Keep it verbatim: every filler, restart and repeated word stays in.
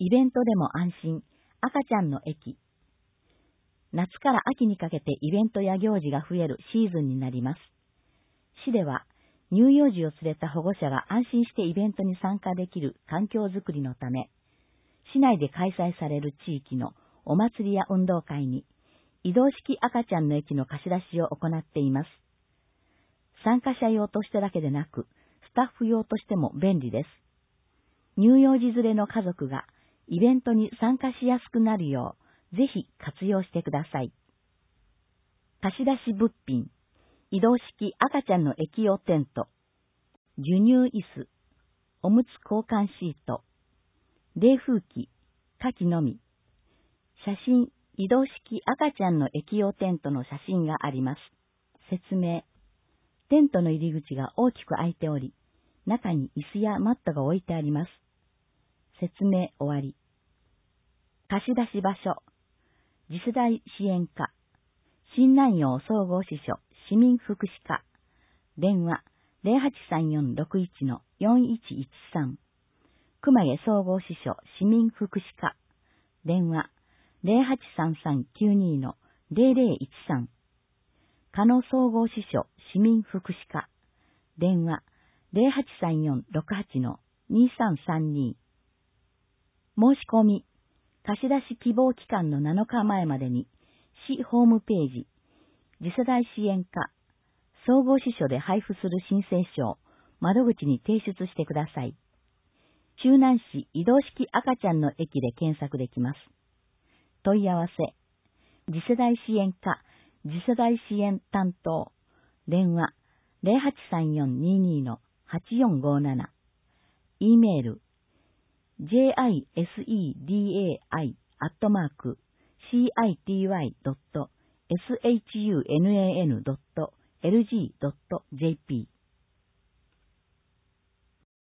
イベントでも安心、赤ちゃんの駅。夏から秋にかけてイベントや行事が増えるシーズンになります。市では、乳幼児を連れた保護者が安心してイベントに参加できる環境づくりのため、市内で開催される地域のお祭りや運動会に、移動式赤ちゃんの駅の貸し出しを行っています。参加者用としてだけでなく、スタッフ用としても便利です。乳幼児連れの家族がイベントに参加しやすくなるよう、ぜひ活用してください。貸し出し物品、移動式赤ちゃんの駅用テント、授乳椅子、おむつ交換シート、冷風機、下記のみ。写真、移動式赤ちゃんの駅用テントの写真があります。説明。テントの入り口が大きく開いており、中に椅子やマットが置いてあります。説明終わり。貸し出し場所。次世代支援課。新南陽総合支所市民福祉課。電話 ゼロはちさんよんろくいちのよんいちいちさん。熊毛総合支所市民福祉課。電話 ゼロはちさんさんきゅうにのゼロゼロいちさん。加野総合支所市民福祉課。電話 ゼロはちさんよんろくはちのにさんさんに。申し込み、貸し出し希望期間のなのかまえまでに、市ホームページ、次世代支援課、総合支所で配布する申請書を窓口に提出してください。周南市移動式赤ちゃんの駅で検索できます。問い合わせ、次世代支援課、次世代支援担当、電話ゼロはちさんよんににのはちよんごなな、E メール、ジェイアイエスイーディーエーアイ アットマーク シーアイティーワイ ドット エスエイチユーナン ドット エルジー ドット ジェーピー